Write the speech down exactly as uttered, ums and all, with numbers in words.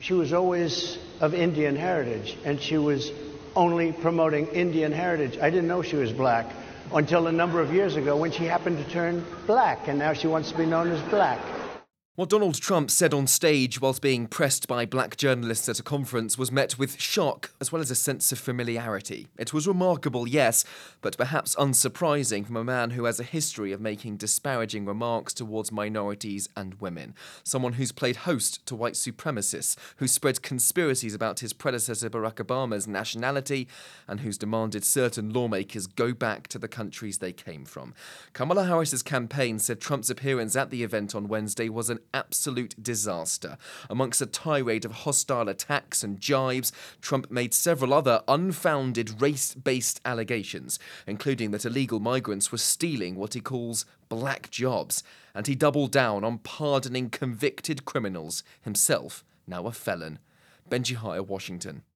She was always of Indian heritage, and she was only promoting Indian heritage. I didn't know she was black until a number of years ago when she happened to turn black, and now she wants to be known as black. What Donald Trump said on stage whilst being pressed by black journalists at a conference was met with shock as well as a sense of familiarity. It was remarkable, yes, but perhaps unsurprising from a man who has a history of making disparaging remarks towards minorities and women. Someone who's played host to white supremacists, who spread conspiracies about his predecessor Barack Obama's nationality, and who's demanded certain lawmakers go back to the countries they came from. Kamala Harris's campaign said Trump's appearance at the event on Wednesday was an absolute disaster. Amongst a tirade of hostile attacks and jibes, Trump made several other unfounded race-based allegations, including that illegal migrants were stealing what he calls black jobs, and he doubled down on pardoning convicted criminals, himself now a felon. Benji Hire, Washington.